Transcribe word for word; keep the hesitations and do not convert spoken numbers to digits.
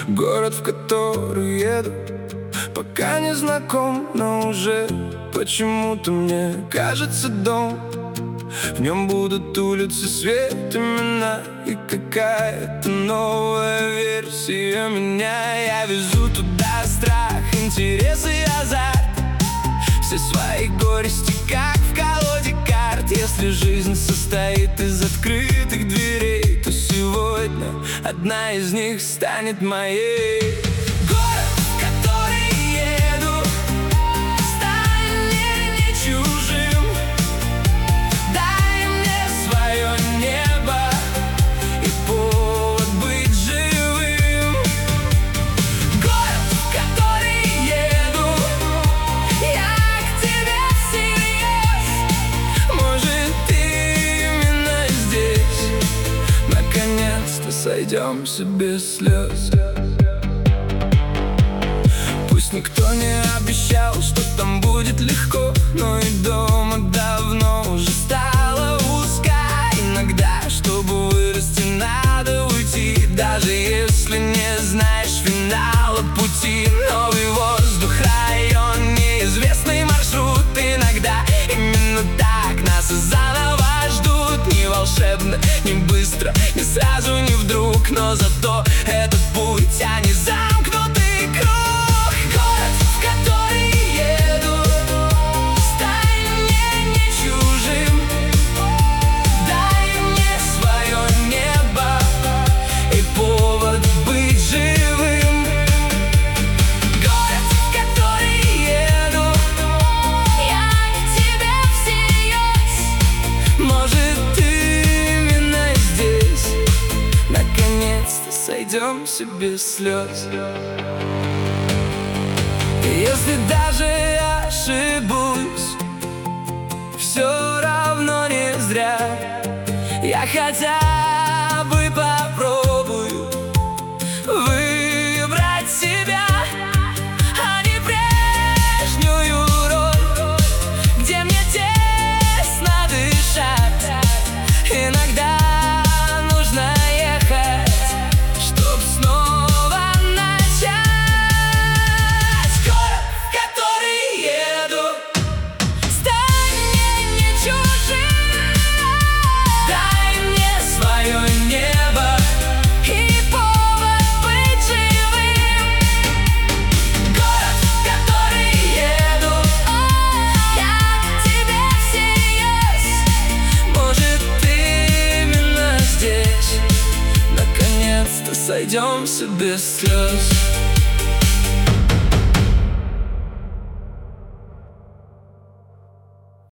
Город, в который еду, пока не знаком, но уже почему-то мне кажется дом. В нем будут улицы, свет, имена и какая-то новая версия меня. Я везу туда страх, интерес и азарт, все свои горести, как в колоде карт. Если жизнь состоит из открытых дверей, то сегодня одна из них станет моей. Город, в который еду, стань мне не чужим. Дай мне свое небо и повод быть живым. Город, в который еду, я к тебе всерьез. Может, именно здесь наконец-то сойдемся без слез. Пусть никто не обещал, что там будет легко, но и дома давно уже стало узко. Иногда, чтобы вырасти, надо уйти, даже если не знаешь финала пути. Новый воздух, район, неизвестный маршрут. Иногда именно так нас заново ждут. Не волшебно, не быстро, не сразу, не вдруг, но зато этот путь, а не замкнутый круг. Город, в который еду, стань мне не чужим. Дай мне свое небо и повод быть живым. Город, в который еду, я к тебе всерьез. Может, именно здесь наконец-то сойдемся без слез. Если даже ошибусь, все равно не зря. Я хотя бы попробую выбрать себя, а не прежнюю роль, где мне тесно дышать. Иногда нужно ехать, чтоб снова начать. Город, в который еду, стань мне не чужим. Дай мне свое небо и повод быть живым. Город, в который еду, я к тебе всерьез. Может, именно здесь наконец-то сойдемся без слез.